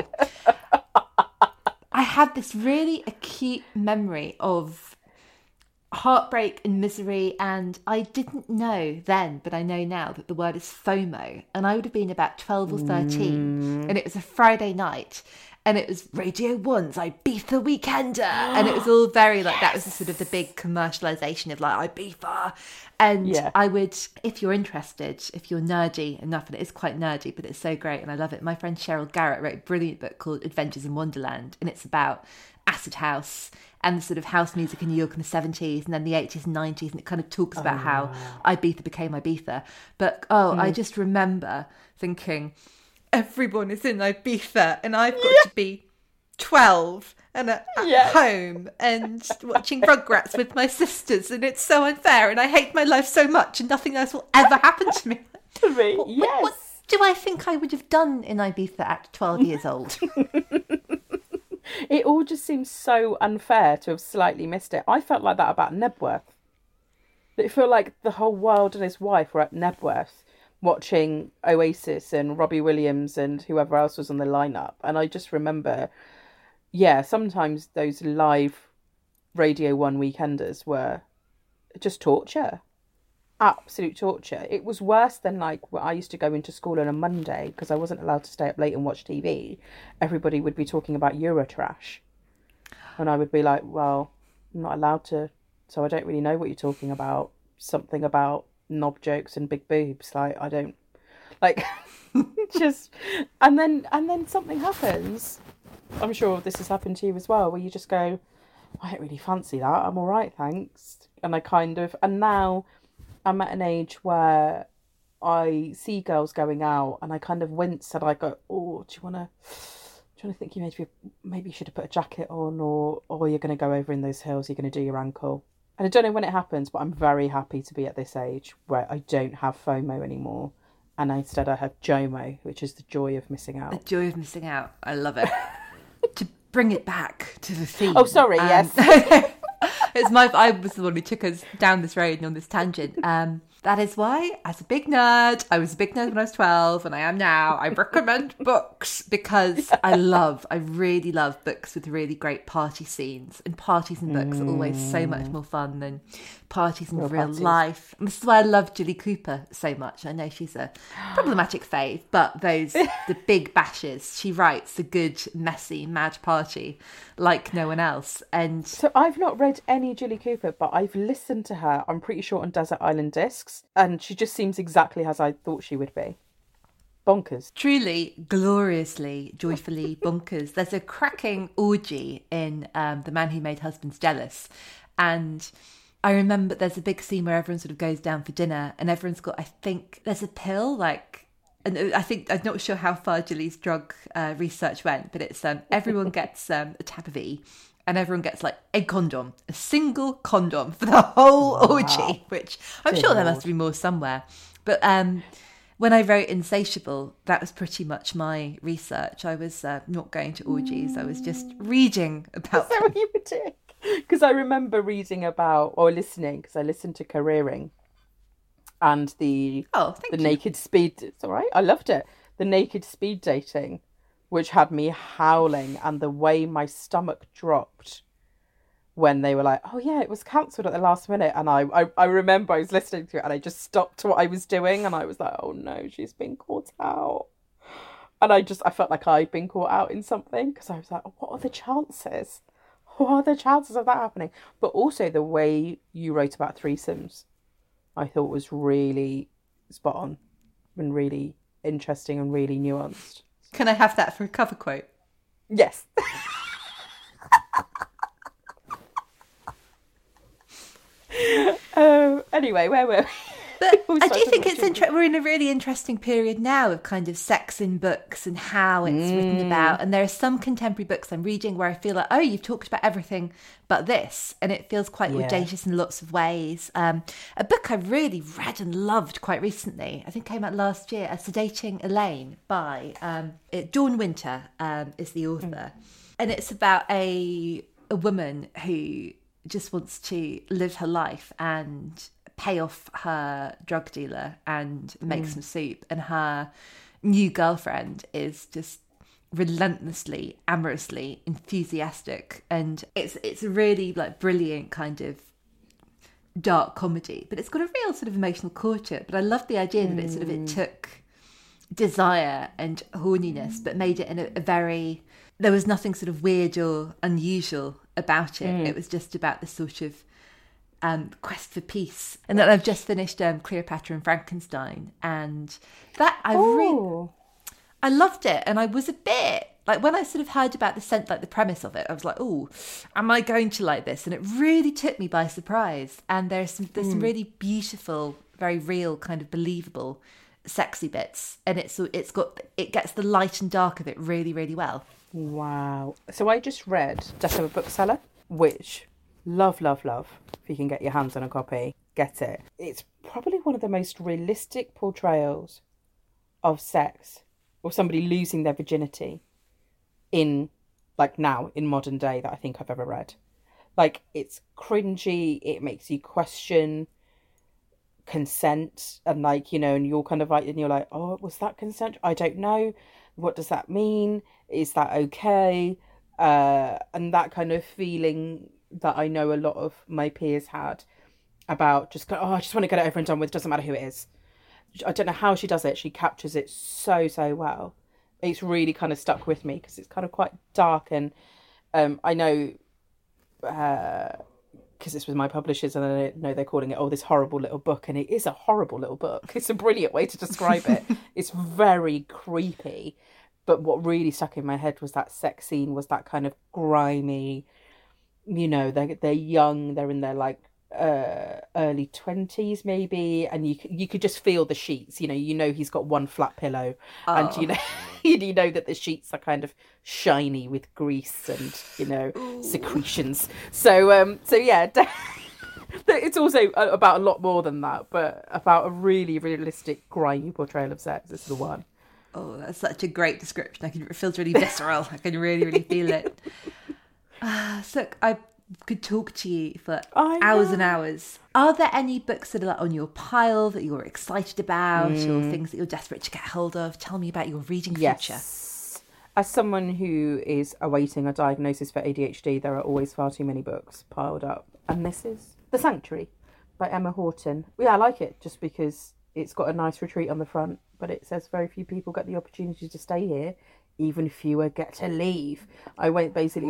I had this really acute memory of heartbreak and misery, and I didn't know then, but I know now, that the word is FOMO, and I would have been about 12 or 13, and it was a Friday night, And it was Radio 1's Ibiza Weekender. And it was all very like, that was the sort of the big commercialisation of like Ibiza. And I would, if you're interested, if you're nerdy enough, and it is quite nerdy, but it's so great and I love it. My friend Cheryl Garrett wrote a brilliant book called Adventures in Wonderland. And it's about acid house and the sort of house music in New York in the 70s and then the 80s and 90s. And it kind of talks about how Ibiza became Ibiza. But, I just remember thinking, everyone is in Ibiza and I've got to be 12 and at home and watching Rugrats with my sisters, and it's so unfair and I hate my life so much and nothing else will ever happen to me. What do I think I would have done in Ibiza at 12 years old? It all just seems so unfair to have slightly missed it. I felt like that about Nebworth. It felt like the whole world and his wife were at Nebworth watching Oasis and Robbie Williams and whoever else was on the lineup. And I just remember, sometimes those live Radio 1 weekenders were just torture. Absolute torture. It was worse than like when I used to go into school on a Monday because I wasn't allowed to stay up late and watch TV. Everybody would be talking about Eurotrash. And I would be like, well, I'm not allowed to, so I don't really know what you're talking about. Something about knob jokes and big boobs. Like, I don't, like, just, and then something happens. I'm sure this has happened to you as well, where you just go, I don't really fancy that. I'm all right, thanks. And I kind of, and now I'm at an age where I see girls going out and I kind of wince and I go, oh, do you want to think you maybe you should have put a jacket on, or you're going to go over in those hills, you're going to do your ankle. And I don't know when it happens, but I'm very happy to be at this age where I don't have FOMO anymore. And instead I have JOMO, which is the joy of missing out. The joy of missing out. I love it. To bring it back to the theme. Oh, sorry, yes. I was the one who took us down this road and on this tangent. That is why, as a big nerd, I was a big nerd when I was 12 and I am now. I recommend books because I really love books with really great party scenes. And parties and books are always so much more fun than parties in real life. And this is why I love Julie Cooper so much. I know she's a problematic fave, but the big bashes, she writes a good, messy, mad party like no one else. And so I've not read any Julie Cooper, but I've listened to her, I'm pretty sure, on Desert Island Discs, and she just seems exactly as I thought she would be. Bonkers. Truly, gloriously, joyfully bonkers. There's a cracking orgy in The Man Who Made Husbands Jealous, and I remember there's a big scene where everyone sort of goes down for dinner and everyone's got, I think there's a pill, and I think, I'm not sure how far Julie's drug research went, but it's everyone gets a tab of E and everyone gets like a condom, a single condom for the whole orgy, which I'm sure there must be more somewhere. But when I wrote Insatiable, that was pretty much my research. I was not going to orgies. I was just reading about... Is that what you were doing? Because I remember reading about, or listening, because I listened to Careering and the naked speed. It's all right. I loved it. The naked speed dating, which had me howling, and the way my stomach dropped when they were like, oh yeah, it was cancelled at the last minute. And I remember I was listening to it and I just stopped what I was doing and I was like, oh no, she's been caught out. And I felt like I'd been caught out in something, because I was like, what are the chances? What are the chances of that happening? But also the way you wrote about threesomes, I thought was really spot on and really interesting and really nuanced. Can I have that for a cover quote? Yes. Anyway, where were we? But I do think it's we're in a really interesting period now of kind of sex in books and how it's written about. And there are some contemporary books I'm reading where I feel like, oh, you've talked about everything but this. And it feels quite audacious in lots of ways. A book I really read and loved quite recently, I think came out last year, Sedating Elaine by Dawn Winter is the author. And it's about a woman who just wants to live her life and pay off her drug dealer and make some soup, and her new girlfriend is just relentlessly, amorously enthusiastic, and it's a really like brilliant kind of dark comedy, but it's got a real sort of emotional core to it. But I love the idea that it took desire and horniness but made it in a very there was nothing sort of weird or unusual about it. It was just about this sort of quest for peace. And then I've just finished Cleopatra and Frankenstein, and that I loved it. And I was a bit like, when I sort of heard about the premise of it, I was like, oh, am I going to like this? And it really took me by surprise. And there's some really beautiful, very real, kind of believable, sexy bits. And it gets the light and dark of it really, really well. Wow. So I just read Death of a Bookseller, which love. If you can get your hands on a copy, get it. It's probably one of the most realistic portrayals of sex or somebody losing their virginity in modern day that I think I've ever read. Like, it's cringy, it makes you question consent, and and you're kind of like, and you're like, oh, was that consent? I don't know. What does that mean? Is that okay? And that kind of feeling that I know a lot of my peers had about just, I just want to get it over and done with, doesn't matter who it is. I don't know how she does it. She captures it so well. It's really kind of stuck with me because it's kind of quite dark, and I know because it's with my publishers, and I know they're calling it, this horrible little book, and it is a horrible little book. It's a brilliant way to describe it. It's very creepy, but what really stuck in my head was that sex scene, was that kind of grimy, they're young, they're in their early 20s maybe, and you could just feel the sheets. He's got one flat pillow, and you know that the sheets are kind of shiny with grease and secretions. So yeah, it's also about a lot more than that, but about a really realistic, grimy portrayal of sex. This is the one. Oh, that's such a great description. It feels really visceral. I can really feel it. So I could talk to you for hours and hours. Are there any books that are on your pile that you're excited about, or things that you're desperate to get hold of? Tell me about your reading future. Yes. As someone who is awaiting a diagnosis for ADHD, there are always far too many books piled up. And this is The Sanctuary by Emma Horton. Yeah, I like it just because it's got a nice retreat on the front, but it says very few people get the opportunity to stay here. Even fewer get to leave. I went into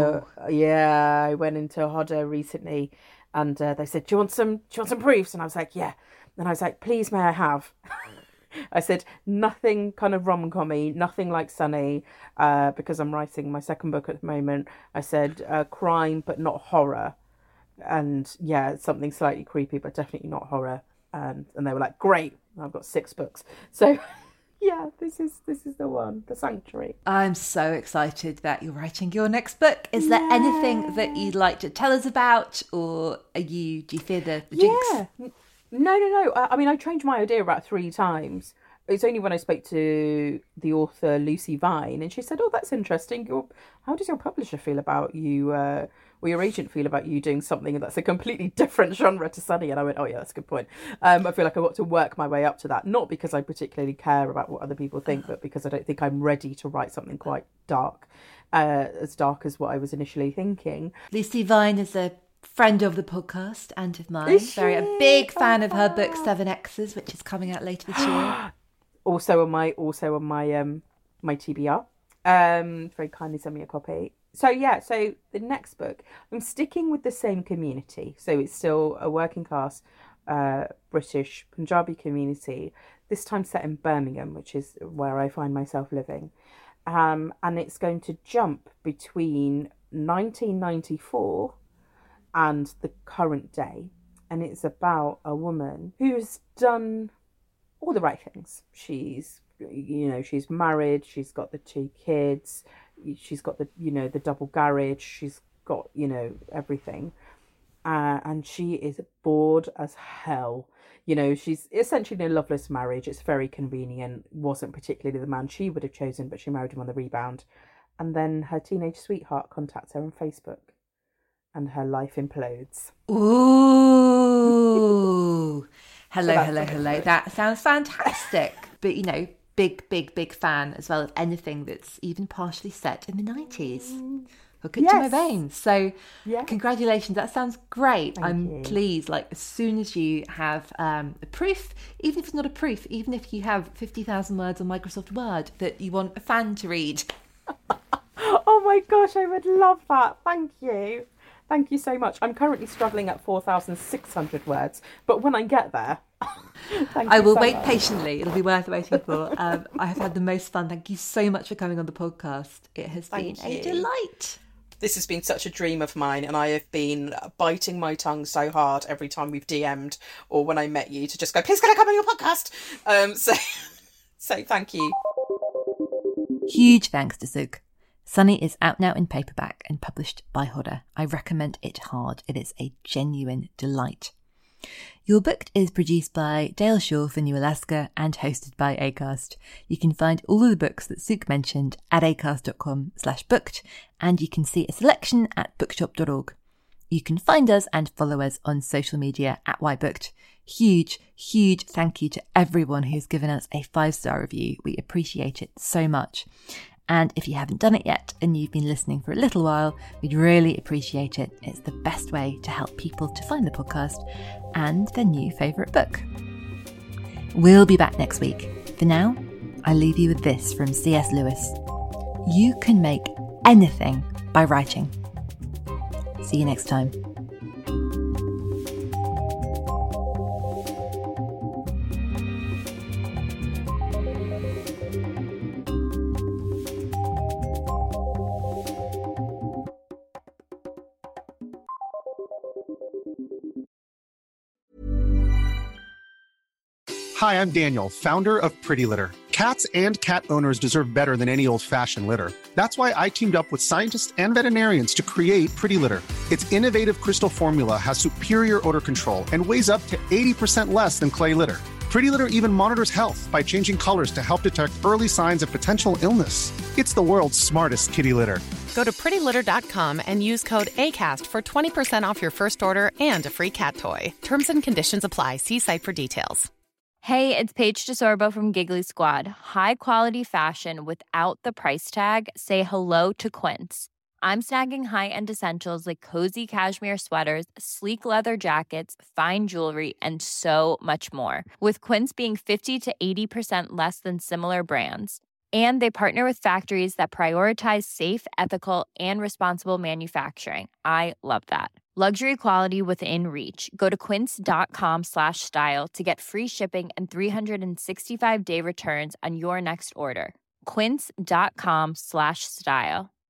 Hodder recently, and they said, "Do you want some proofs?" And I was like, "Yeah." And I was like, "Please, may I have?" I said, "Nothing kind of rom-com-y, nothing like Sunny, because I'm writing my second book at the moment." I said, "Crime, but not horror, and something slightly creepy, but definitely not horror." And they were like, "Great!" I've got 6 books, so. Yeah, this is the one, The Sanctuary. I'm so excited that you're writing your next book. Is there anything that you'd like to tell us about, or do you fear the jinx? Yeah. No. I mean, I changed my idea about 3 times. It's only when I spoke to the author Lucy Vine, and she said, "Oh, that's interesting. How does your publisher feel about you, or your agent feel about you doing something that's a completely different genre to Sunny?" And I went, "Oh yeah, that's a good point." I feel like I've got to work my way up to that, not because I particularly care about what other people think, but because I don't think I'm ready to write something quite dark, as dark as what I was initially thinking. Lucy Vine is a friend of the podcast and of mine. A big fan of her book 7Xs, which is coming out later this year. Also on my my TBR. Very kindly send me a copy. So the next book, I'm sticking with the same community. So it's still a working class British Punjabi community, this time set in Birmingham, which is where I find myself living. And it's going to jump between 1994 and the current day. And it's about a woman who's done all the right things. She's married, she's got the 2 kids, she's got the double garage, she's got, everything. And she is bored as hell. She's essentially in a loveless marriage. It's very convenient. Wasn't particularly the man she would have chosen, but she married him on the rebound. And then her teenage sweetheart contacts her on Facebook, and her life implodes. Ooh. Hello. That sounds fantastic. But, big fan as well of anything that's even partially set in the 90s. Hook it to my veins. So congratulations. That sounds great. I'm pleased. As soon as you have a proof, even if it's not a proof, even if you have 50,000 words on Microsoft Word that you want a fan to read. Oh my gosh, I would love that. Thank you. Thank you so much. I'm currently struggling at 4,600 words, but when I get there, I will wait patiently. It'll be worth waiting for. I have had the most fun. Thank you so much for coming on the podcast. It has been a delight. This has been such a dream of mine, and I have been biting my tongue so hard every time we've DM'd or when I met you to just go, please can I come on your podcast? So thank you. Huge thanks to Sug. Sunny is out now in paperback and published by Hodder. I recommend it hard. It is a genuine delight. You're Booked is produced by Dale Shaw for New Alaska and hosted by Acast. You can find all of the books that Suk mentioned at acast.com/booked, and you can see a selection at bookshop.org. You can find us and follow us on social media at YBooked. Huge, huge thank you to everyone who's given us a 5-star review. We appreciate it so much. And if you haven't done it yet and you've been listening for a little while, we'd really appreciate it. It's the best way to help people to find the podcast and their new favourite book. We'll be back next week. For now, I leave you with this from C.S. Lewis. You can make anything by writing. See you next time. Hi, I'm Daniel, founder of Pretty Litter. Cats and cat owners deserve better than any old-fashioned litter. That's why I teamed up with scientists and veterinarians to create Pretty Litter. Its innovative crystal formula has superior odor control and weighs up to 80% less than clay litter. Pretty Litter even monitors health by changing colors to help detect early signs of potential illness. It's the world's smartest kitty litter. Go to prettylitter.com and use code ACAST for 20% off your first order and a free cat toy. Terms and conditions apply. See site for details. Hey, it's Paige DeSorbo from Giggly Squad. High quality fashion without the price tag. Say hello to Quince. I'm snagging high-end essentials like cozy cashmere sweaters, sleek leather jackets, fine jewelry, and so much more. With Quince being 50 to 80% less than similar brands. And they partner with factories that prioritize safe, ethical, and responsible manufacturing. I love that. Luxury quality within reach. Go to quince.com/style to get free shipping and 365-day returns on your next order. Quince.com/style.